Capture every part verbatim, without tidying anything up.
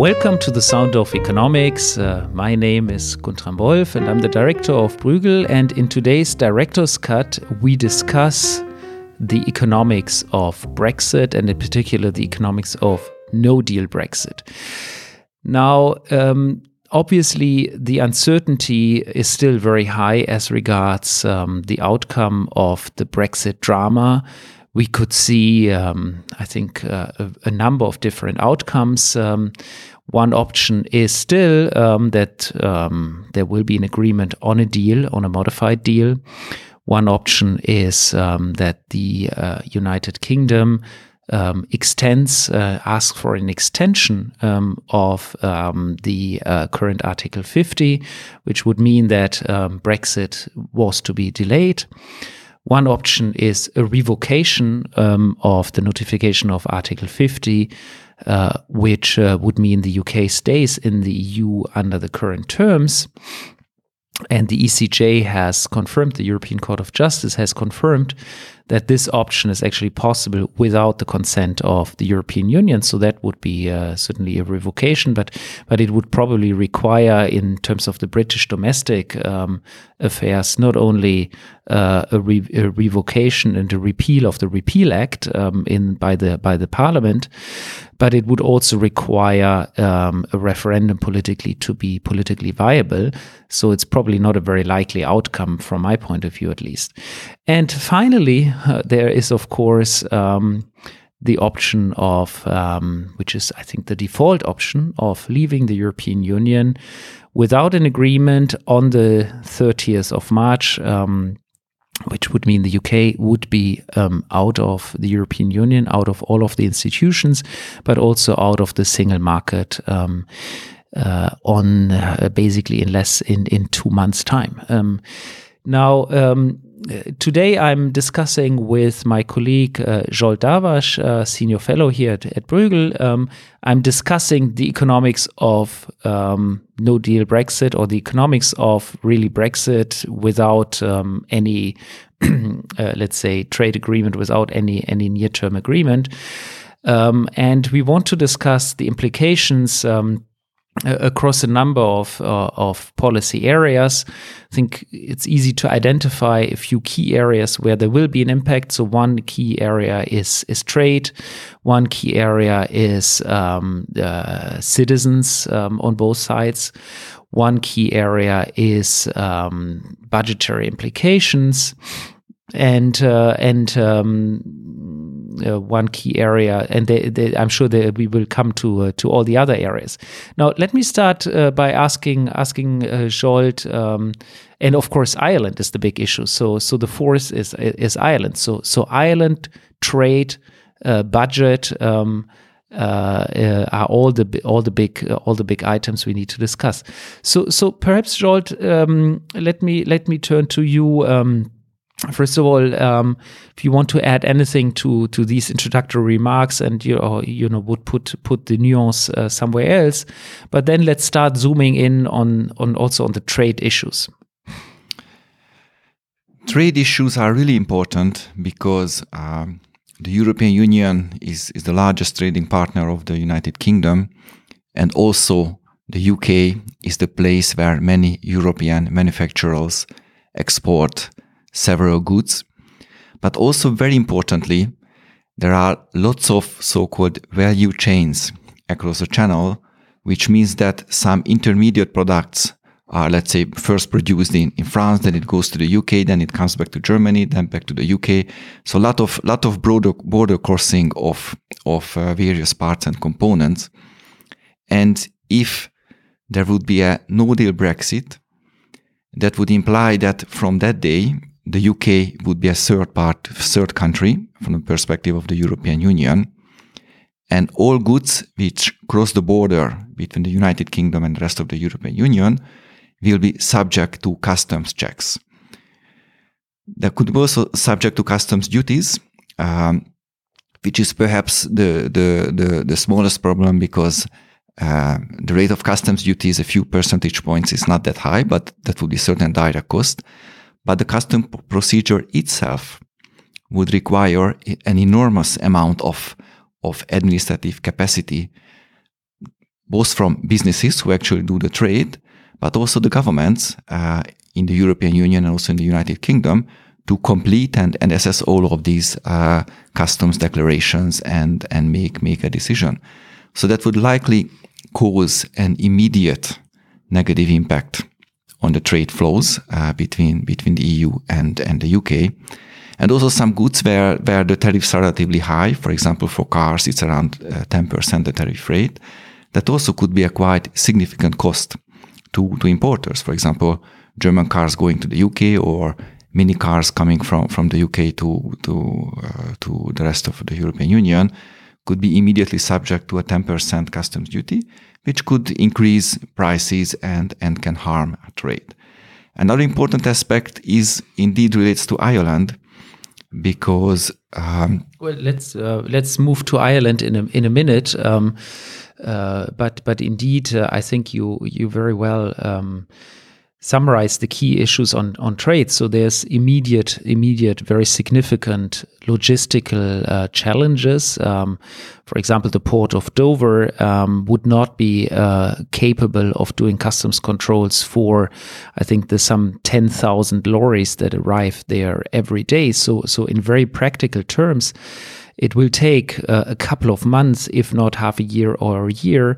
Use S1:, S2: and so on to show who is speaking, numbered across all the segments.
S1: Welcome to the Sound of Economics. Uh, my name is Guntram Wolf and I'm the director of Bruegel, and in today's Director's Cut we discuss the economics of Brexit and in particular the economics of no-deal Brexit. Now, um, obviously the uncertainty is still very high as regards um, the outcome of the Brexit drama. We could see, um, I think, uh, a, a number of different outcomes. Um, one option is still um, that um, there will be an agreement on a deal, on a modified deal. One option is um, that the uh, United Kingdom um, extends, uh, asks for an extension um, of um, the uh, current Article fifty, which would mean that um, Brexit was to be delayed. One option is a revocation um, of the notification of Article fifty, uh, which uh, would mean the U K stays in the E U under the current terms. And the E C J has confirmed, the European Court of Justice has confirmed that this option is actually possible without the consent of the European Union. So that would be uh, certainly a revocation, but but it would probably require, in terms of the British domestic um, affairs, not only uh, a, re- a revocation and a repeal of the Repeal Act um, in by the by the Parliament, but it would also require um, a referendum politically to be politically viable. So it's probably not a very likely outcome from my point of view, at least. And finally, uh, there is, of course, um, the option of, um, which is, I think, the default option of leaving the European Union without an agreement on the thirtieth of March, um, which would mean the U K would be um, out of the European Union, out of all of the institutions, but also out of the single market um, uh, on uh, basically in less in, in two months' time. Um, now, um, today I'm discussing with my colleague uh, Zsolt Darvas, uh, senior fellow here at, at Bruegel. Um, I'm discussing the economics of um, no-deal Brexit, or the economics of really Brexit without um, any, uh, let's say, trade agreement, without any any near-term agreement. Um, and we want to discuss the implications um, across a number of uh, of policy areas. I think it's easy to identify a few key areas where there will be an impact. So one key area is is trade. One key area is um, uh, citizens um, on both sides. One key area is um, budgetary implications, and uh, and um, Uh, one key area, and they, they, I'm sure that we will come to uh, to all the other areas. Now, let me start uh, by asking asking uh, Zsolt, um, and of course, Ireland is the big issue. So, so the fourth is is Ireland. So, so Ireland, trade, uh, budget um, uh, uh, are all the all the big uh, all the big items we need to discuss. So, so perhaps Zsolt, um, let me let me turn to you. Um, First of all, um, if you want to add anything to, to these introductory remarks, and you know, you know would put put the nuance uh, somewhere else, but then let's start zooming in on on also on the trade issues.
S2: Trade issues are really important because um, the European Union is is the largest trading partner of the United Kingdom, and also the U K is the place where many European manufacturers export several goods. But also, very importantly, there are lots of so-called value chains across the channel, which means that some intermediate products are, let's say, first produced in, in France, then it goes to the U K, then it comes back to Germany, then back to the U K. So a lot of lot of border border crossing of of uh, various parts and components. And if there would be a no-deal Brexit, that would imply that from that day, the U K would be a third part, third country from the perspective of the European Union, and all goods which cross the border between the United Kingdom and the rest of the European Union will be subject to customs checks. They could be also subject to customs duties, um, which is perhaps the, the, the, the smallest problem, because uh, the rate of customs duties, a few percentage points, is not that high, but that would be certain direct cost. But the custom procedure itself would require an enormous amount of, of administrative capacity both from businesses who actually do the trade, but also the governments uh, in the European Union and also in the United Kingdom to complete and, and assess all of these uh, customs declarations and, and make, make a decision. So that would likely cause an immediate negative impact on the trade flows uh, between between the E U and, and the U K. And also some goods where, where the tariffs are relatively high. For example, for cars, it's around uh, ten percent the tariff rate. That also could be a quite significant cost to, to importers. For example, German cars going to the U K or mini cars coming from, from the U K to, to, uh, to the rest of the European Union could be immediately subject to a ten percent customs duty, which could increase prices and, and can harm trade. Another important aspect is indeed relates to Ireland, because um,
S1: well, let's uh, let's move to Ireland in a in a minute. Um, uh, but but indeed, uh, I think you you very well um, summarized the key issues on on trade. So there's immediate immediate very significant logistical uh, challenges. Um, for example, the port of Dover um, would not be uh, capable of doing customs controls for, I think, the some ten thousand lorries that arrive there every day. So, so in very practical terms, it will take uh, a couple of months, if not half a year or a year,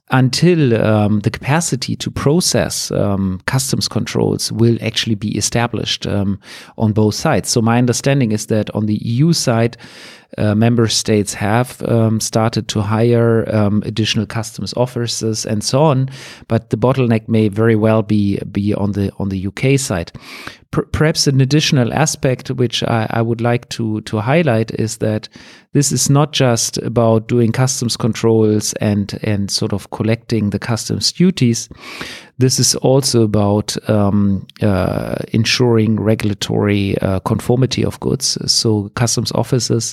S1: until um, the capacity to process um, customs controls will actually be established um, on both sides. So my understanding is that on the E U side, uh, member states have um, started to hire um, additional customs officers and so on, but the bottleneck may very well be be on the on the U K side. Per- perhaps an additional aspect which I, I would like to to highlight is that this is not just about doing customs controls and and sort of collecting the customs duties. This is also about um, uh, ensuring regulatory uh, conformity of goods. So customs officers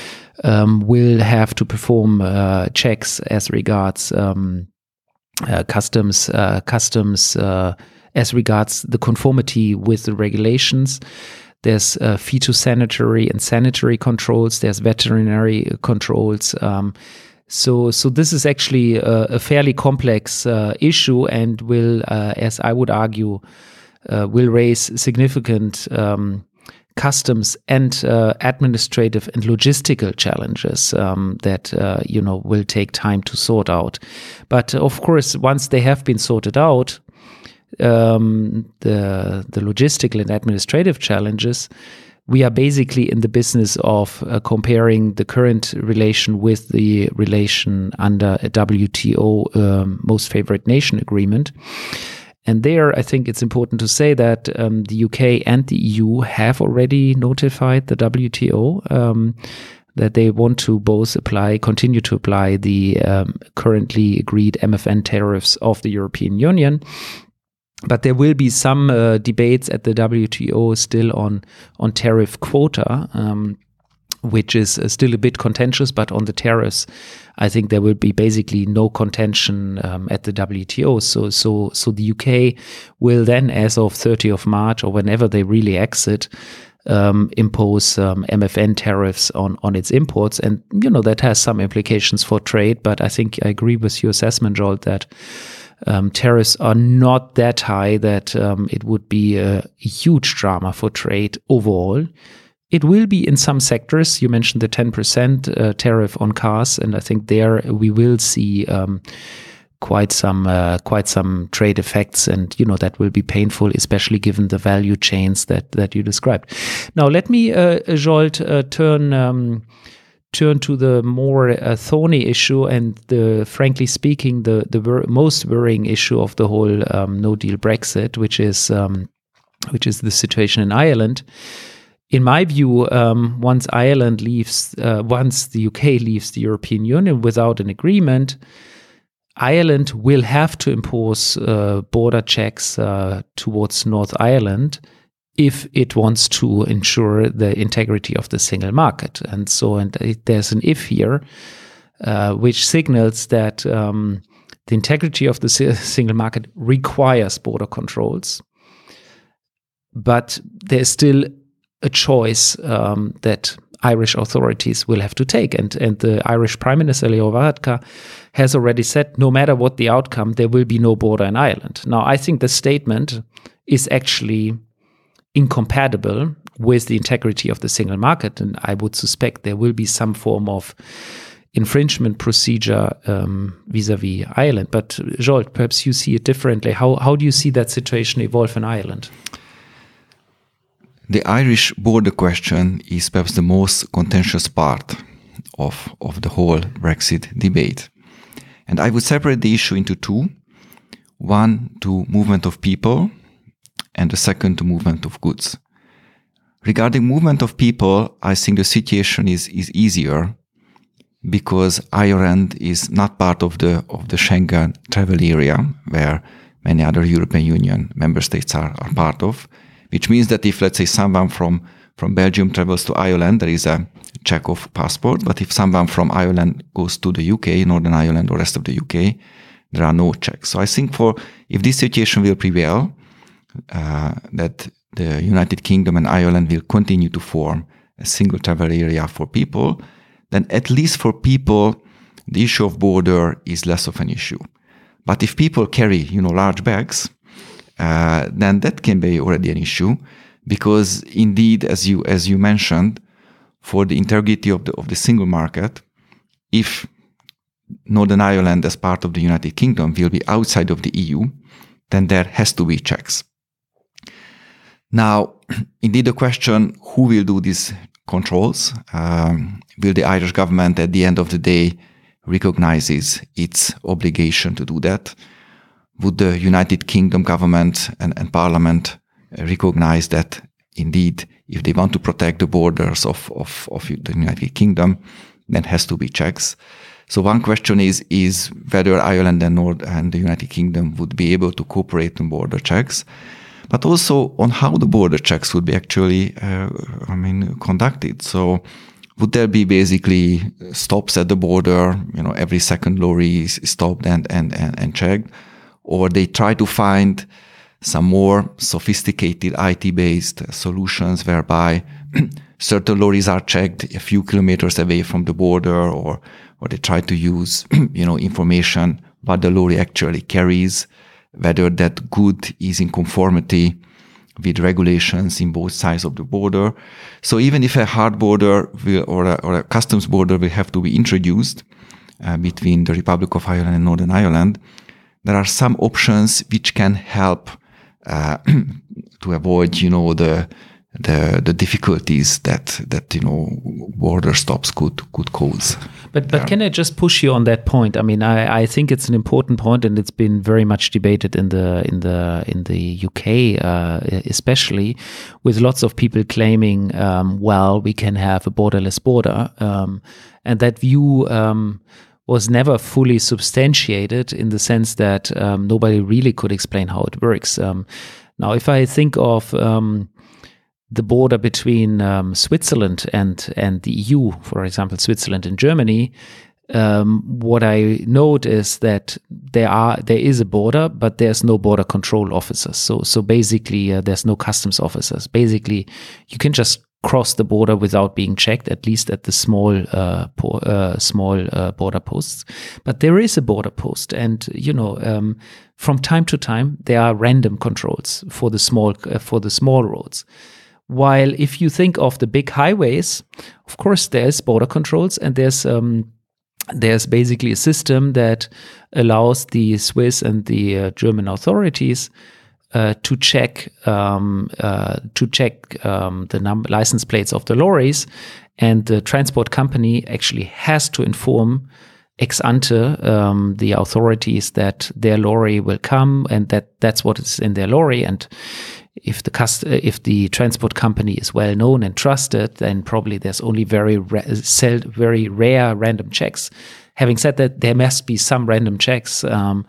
S1: um, will have to perform uh, checks as regards um, uh, customs uh, customs uh, as regards the conformity with the regulations. There's uh, phytosanitary and sanitary controls. There's veterinary controls. Um, So, so this is actually a, a fairly complex uh, issue, and will, uh, as I would argue, uh, will raise significant um, customs and uh, administrative and logistical challenges um, that uh, you know will take time to sort out. But of course, once they have been sorted out, um, the the logistical and administrative challenges, we are basically in the business of uh, comparing the current relation with the relation under a W T O um, most favored nation agreement. And there, I think it's important to say that um, the U K and the E U have already notified the W T O um, that they want to both apply, continue to apply the um, currently agreed M F N tariffs of the European Union. But there will be some uh, debates at the W T O still on on tariff quota, um, which is uh, still a bit contentious. But on the tariffs, I think there will be basically no contention um, at the W T O. So so so the U K will then, as of thirtieth of March or whenever they really exit, um, impose um, M F N tariffs on on its imports, and you know that has some implications for trade. But I think I agree with your assessment, Joel, that Um, tariffs are not that high that um, it would be a, a huge drama for trade overall. It will be in some sectors. You mentioned the ten percent uh, tariff on cars, and I think there we will see um, quite some uh, quite some trade effects, and you know that will be painful, especially given the value chains that that you described. Now, let me, uh, Zsolt, uh, turn. Um, turn to the more uh, thorny issue and the, frankly speaking, the the wor- most worrying issue of the whole um, no deal Brexit, which is um, which is the situation in Ireland. In my view, um, once Ireland leaves, uh, once the U K leaves the European Union without an agreement, Ireland will have to impose uh, border checks uh, towards North Ireland if it wants to ensure the integrity of the single market. And so and there's an if here, uh, which signals that um, the integrity of the single market requires border controls. But there's still a choice um, that Irish authorities will have to take. And, and the Irish Prime Minister, Leo Varadkar, has already said, no matter what the outcome, there will be no border in Ireland. Now, I think the statement is actually incompatible with the integrity of the single market, and I would suspect there will be some form of infringement procedure um, vis-a-vis Ireland. But Zsolt, perhaps you see it differently. How how do you see that situation evolve in Ireland?
S2: The Irish border question is perhaps the most contentious part of, of the whole Brexit debate. And I would separate the issue into two. One, to movement of people, and the second, to movement of goods. Regarding movement of people, I think the situation is, is easier because Ireland is not part of the of the Schengen travel area, where many other European Union member states are, are part of, which means that if, let's say, someone from, from Belgium travels to Ireland, there is a check of passport, but if someone from Ireland goes to the U K, Northern Ireland or rest of the U K, there are no checks. So I think for if this situation will prevail, uh, that the United Kingdom and Ireland will continue to form a single travel area for people, then at least for people, the issue of border is less of an issue. But if people carry, you know, large bags, uh, then that can be already an issue, because indeed, as you as you mentioned, for the integrity of the of the single market, if Northern Ireland as part of the United Kingdom will be outside of the E U, then there has to be checks. Now, indeed, the question, who will do these controls? Um, will the Irish government at the end of the day recognize its obligation to do that? Would the United Kingdom government and, and parliament recognize that indeed, if they want to protect the borders of, of, of the United Kingdom, then has to be checks. So one question is, is whether Ireland and North and the United Kingdom would be able to cooperate on border checks, but also on how the border checks would be actually, uh, I mean, conducted. So would there be basically stops at the border, you know, every second lorry is stopped and, and, and, and checked, or they try to find some more sophisticated I T-based solutions whereby certain lorries are checked a few kilometers away from the border, or or they try to use, you know, information what the lorry actually carries, whether that good is in conformity with regulations in both sides of the border. So even if a hard border will, or, a, or a customs border will have to be introduced uh, between the Republic of Ireland and Northern Ireland, there are some options which can help uh, to avoid, you know, the the the difficulties that that you know border stops could could cause.
S1: But but can I just push you on that point? I mean, I, I think it's an important point, and it's been very much debated in the in the in the U K, uh, especially, with lots of people claiming, um, well, we can have a borderless border, um, and that view um, was never fully substantiated in the sense that um, nobody really could explain how it works. Um, now, if I think of um, the border between um, Switzerland and and the E U, for example, Switzerland and Germany, um, what I note is that there are there is a border, but there's no border control officers. So so basically, uh, there's no customs officers. Basically, you can just cross the border without being checked, at least at the small uh, po- uh, small uh, border posts. But there is a border post, and you know, um, from time to time, there are random controls for the small uh, for the small roads. While if you think of the big highways, of course, there's border controls, and there's um, there's basically a system that allows the Swiss and the uh, German authorities uh, to check um, uh, to check um, the num- license plates of the lorries, and the transport company actually has to inform ex ante um, the authorities that their lorry will come, and that that's what is in their lorry. And if the cust- if the transport company is well known and trusted, then probably there's only very ra- sel- very rare random checks. Having said that, there must be some random checks um,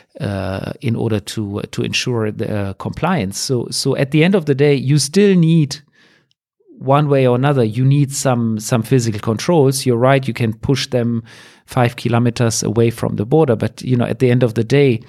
S1: uh, in order to to ensure the uh, compliance. So so at the end of the day, you still need, one way or another, you need some some physical controls. You're right, you can push them five kilometers away from the border, but you know, at the end of the day,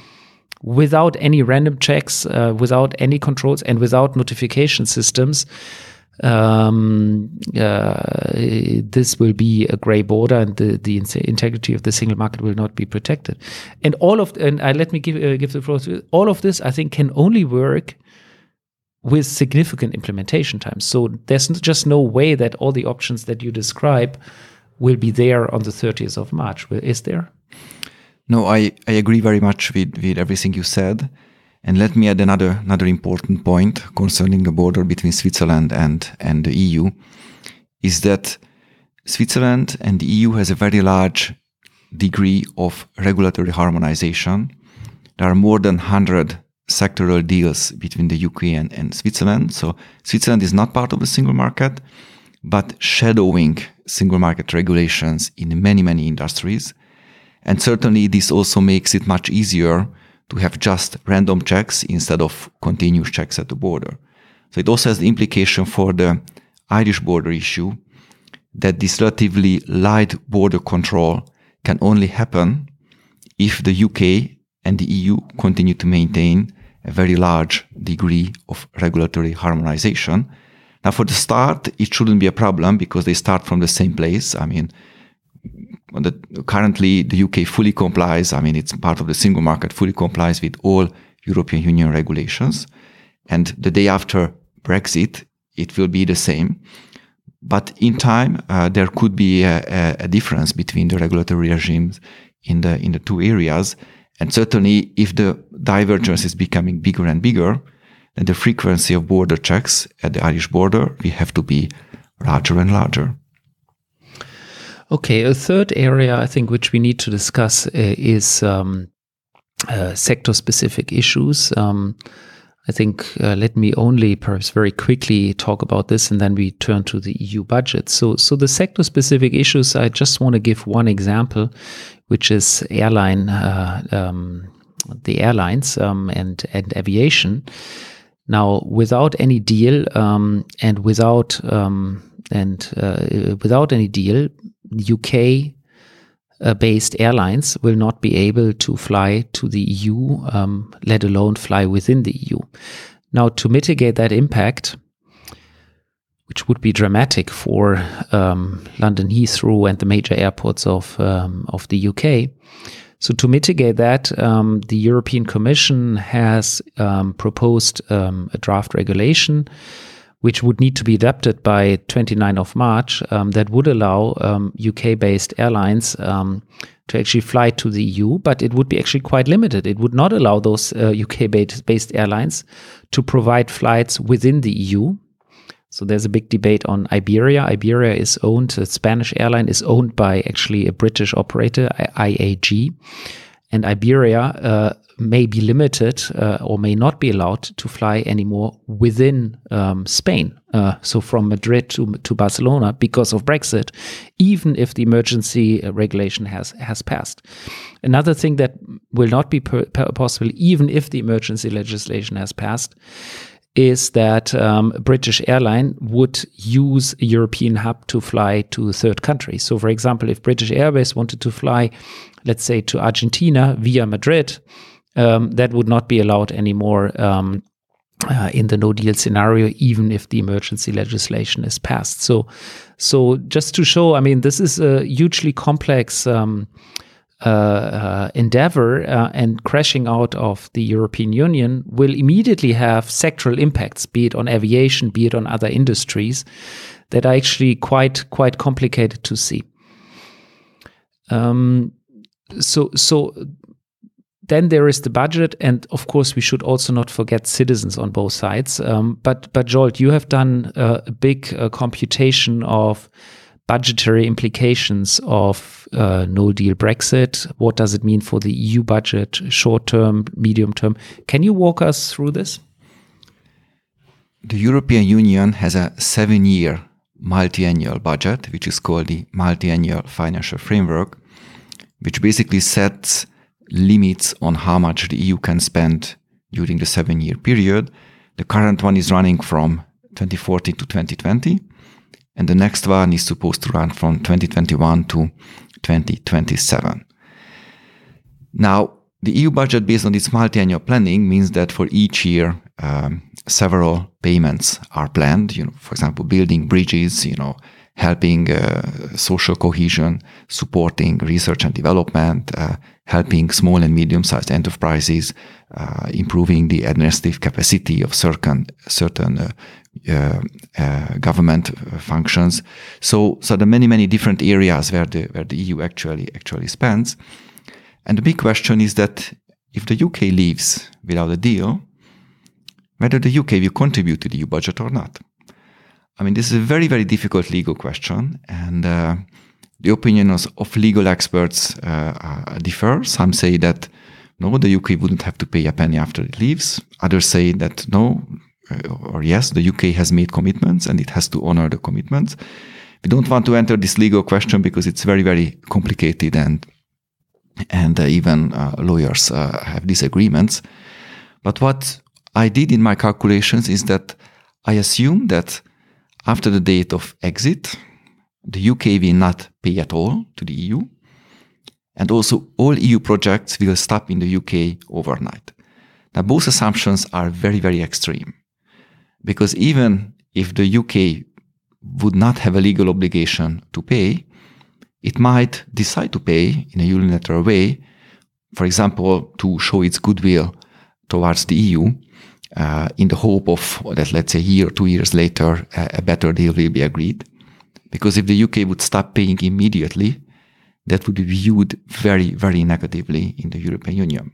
S1: without any random checks, uh, without any controls, and without notification systems, um, uh, this will be a gray border, and the, the integrity of the single market will not be protected. And all of and uh, let me give uh, give the floor to all of this. I think can only work with significant implementation times. So there's just no way that all the options that you describe will be there on the thirtieth of March. Is there?
S2: No, I, I agree very much with, with everything you said. And let me add another another important point concerning the border between Switzerland and, and the E U, is that Switzerland and the E U has a very large degree of regulatory harmonization. There are more than one hundred sectoral deals between the U K and, and Switzerland. So Switzerland is not part of the single market, but shadowing single market regulations in many, many industries. And certainly this also makes it much easier to have just random checks instead of continuous checks at the border. So it also has the implication for the Irish border issue that this relatively light border control can only happen if the U K and the E U continue to maintain a very large degree of regulatory harmonization. Now, for the start, it shouldn't be a problem because they start from the same place. I mean, the, currently the U K fully complies. I mean, it's part of the single market, fully complies with all European Union regulations. And the day after Brexit, it will be the same. But in time, uh, there could be a, a difference between the regulatory regimes in the in the two areas. And certainly, if the divergence is becoming bigger and bigger, then the frequency of border checks at the Irish border will have to be larger and larger.
S1: Okay, a third area I think which we need to discuss uh, is um, uh, sector-specific issues. Um, I think uh, let me only perhaps very quickly talk about this, and then we turn to the E U budget. So, so the sector-specific issues, I just want to give one example, which is airline, uh, um, the airlines um, and and aviation. Now, without any deal um, and without um, and uh, without any deal, U K uh, based airlines will not be able to fly to the E U, um, let alone fly within the E U. Now, to mitigate that impact, which would be dramatic for um, London Heathrow and the major airports of um, of the U K. So to mitigate that, um, the European Commission has um, proposed um, a draft regulation, which would need to be adopted by twenty-ninth of March, um, that would allow um, U K-based airlines um, to actually fly to the E U, but it would be actually quite limited. It would not allow those uh, U K-based airlines to provide flights within the E U. So there's a big debate on Iberia. Iberia is owned, a Spanish airline is owned by actually a British operator, I A G. And Iberia uh, may be limited uh, or may not be allowed to fly anymore within um, Spain. Uh, so from Madrid to, to Barcelona because of Brexit, even if the emergency regulation has, has passed. Another thing that will not be per, per possible, even if the emergency legislation has passed, is that um, a British airline would use a European hub to fly to a third country. So, for example, if British Airways wanted to fly, let's say, to Argentina via Madrid, um, that would not be allowed anymore um, uh, in the no-deal scenario, even if the emergency legislation is passed. So, so just to show, I mean, this is a hugely complex um, Uh, uh, endeavor, uh, and crashing out of the European Union will immediately have sectoral impacts, be it on aviation, be it on other industries, that are actually quite quite complicated to see. Um, so so then there is the budget, and of course we should also not forget citizens on both sides. Um, but but Zsolt, you have done uh, a big uh, computation of budgetary implications of uh, no-deal Brexit. What does it mean for the E U budget, short-term, medium-term? Can you walk us through this?
S2: The European Union has a seven-year multi-annual budget, which is called the Multi-Annual Financial Framework, which basically sets limits on how much the E U can spend during the seven-year period. The current one is running from twenty fourteen to twenty twenty. And the next one is supposed to run from twenty twenty-one to twenty twenty-seven. Now, the E U budget based on its multi-annual planning means that for each year, um, several payments are planned. You know, for example, building bridges. You know, helping uh, social cohesion, supporting research and development, uh, helping small and medium-sized enterprises, uh, improving the administrative capacity of certain certain uh, uh, uh, government functions. So, so there are many many different areas where the where the E U actually actually spends. And the big question is that if the U K leaves without a deal, whether the U K will contribute to the E U budget or not. I mean, this is a very, very difficult legal question, and uh, the opinions of legal experts uh, uh, differ. Some say that, no, the U K wouldn't have to pay a penny after it leaves. Others say that, no, uh, or yes, the U K has made commitments and it has to honor the commitments. We don't want to enter this legal question because it's very, very complicated, and and uh, even uh, lawyers uh, have disagreements. But what I did in my calculations is that I assume that after the date of exit, the U K will not pay at all to the E U. And also all E U projects will stop in the U K overnight. Now, both assumptions are very, very extreme. Because even if the U K would not have a legal obligation to pay, it might decide to pay in a unilateral way, for example, to show its goodwill towards the E U, Uh, in the hope of that, let's say, a year or two years later, uh, a better deal will be agreed. Because if the U K would stop paying immediately, that would be viewed very, very negatively in the European Union.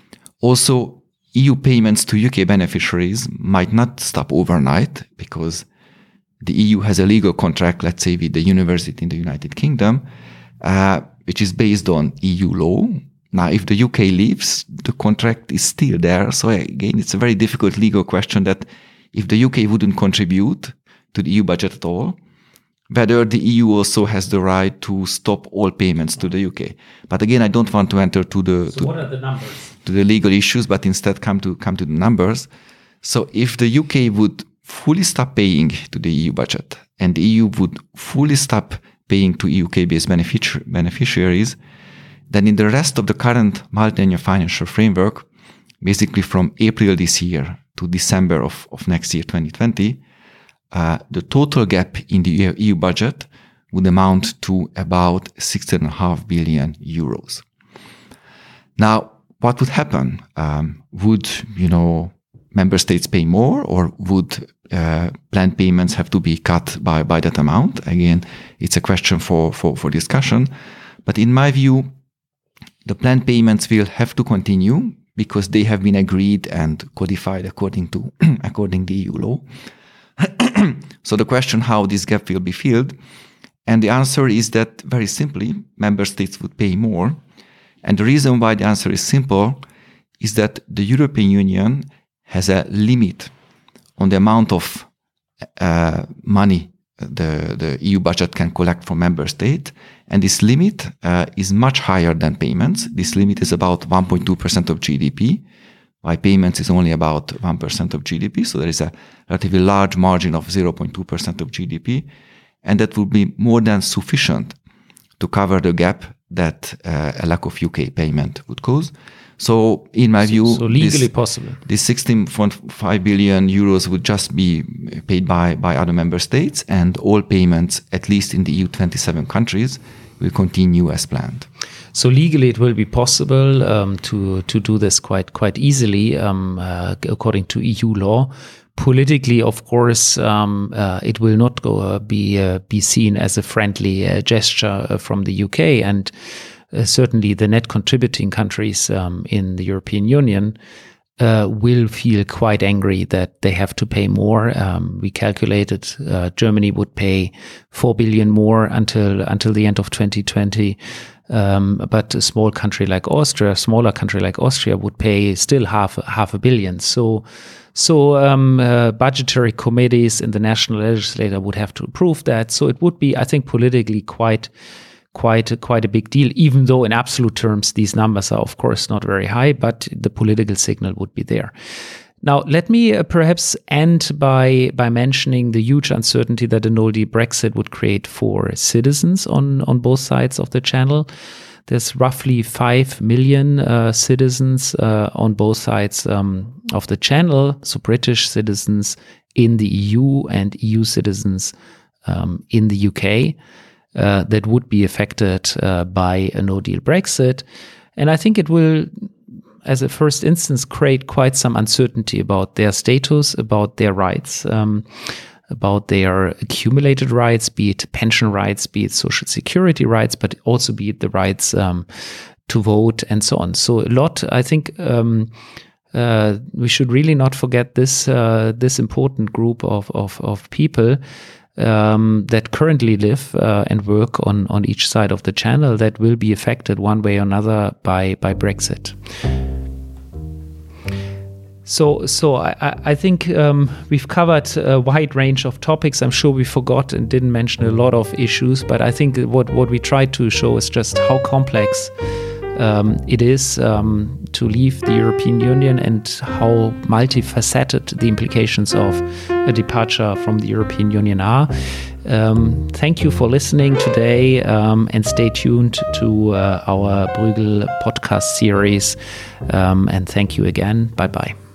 S2: Also, E U payments to U K beneficiaries might not stop overnight because the E U has a legal contract, let's say, with the university in the United Kingdom, uh, which is based on E U law. Now, if the U K leaves, the contract is still there. So again, it's a very difficult legal question that if the U K wouldn't contribute to the E U budget at all, whether the E U also has the right to stop all payments to the U K. But again, I don't want to enter to the
S1: so
S2: to,
S1: what are the numbers?
S2: to the legal issues, but instead come to come to the numbers. So if the U K would fully stop paying to the E U budget and the E U would fully stop paying to U K-based benefici- beneficiaries, then in the rest of the current multi-annual financial framework, basically from April this year to December of, of next year, twenty twenty, uh, the total gap in the E U budget would amount to about sixteen and a half billion euros. Now, what would happen? Um, would, you know, member states pay more, or would uh, planned payments have to be cut by, by that amount? Again, it's a question for, for, for discussion. But in my view, the planned payments will have to continue because they have been agreed and codified according to according to E U law. So the question how this gap will be filled, and the answer is that very simply, member states would pay more. And the reason why the answer is simple is that the European Union has a limit on the amount of uh, money the, the E U budget can collect from member state. And this limit uh, is much higher than payments. This limit is about one point two percent of G D P, while payments is only about one percent of G D P. So there is a relatively large margin of zero point two percent of G D P. And that would be more than sufficient to cover the gap that uh, a lack of U K payment would cause. So in my
S1: so,
S2: view,
S1: so legally
S2: this,
S1: possible.
S2: This sixteen point five billion euros would just be paid by, by other member states, and all payments, at least in the E U twenty-seven countries, will continue as planned.
S1: So legally, it will be possible um, to to do this quite quite easily, um, uh, according to E U law. Politically, of course, um, uh, it will not go, uh, be uh, be seen as a friendly uh, gesture uh, from the U K, and uh, certainly the net contributing countries um, in the European Union uh, will feel quite angry that they have to pay more. Um, we calculated uh, Germany would pay four billion more until until the end of twenty twenty. Um, but a small country like Austria, a smaller country like Austria would pay still half half a billion. So, so um, uh, budgetary committees in the national legislature would have to approve that. So it would be, I think, politically quite, quite, quite a big deal. Even though in absolute terms these numbers are, of course, not very high, but the political signal would be there. Now, let me uh, perhaps end by by mentioning the huge uncertainty that a no-deal Brexit would create for citizens on, on both sides of the channel. there's roughly five million uh, citizens uh, on both sides um, of the channel, so British citizens in the E U and E U citizens um, in the U K uh, that would be affected uh, by a no-deal Brexit. And I think it will, as a first instance, create quite some uncertainty about their status, about their rights, um, about their accumulated rights, be it pension rights, be it social security rights, but also be it the rights um, to vote and so on. So a lot, I think, um, uh, we should really not forget this uh, this important group of of, of people um, that currently live uh, and work on on each side of the channel that will be affected one way or another by by Brexit. So, so I, I think um, we've covered a wide range of topics. I'm sure we forgot and didn't mention a lot of issues, but I think what, what we tried to show is just how complex um, it is um, to leave the European Union and how multifaceted the implications of a departure from the European Union are. Um, thank you for listening today um, and stay tuned to uh, our Bruegel podcast series. Um, and thank you again. Bye-bye.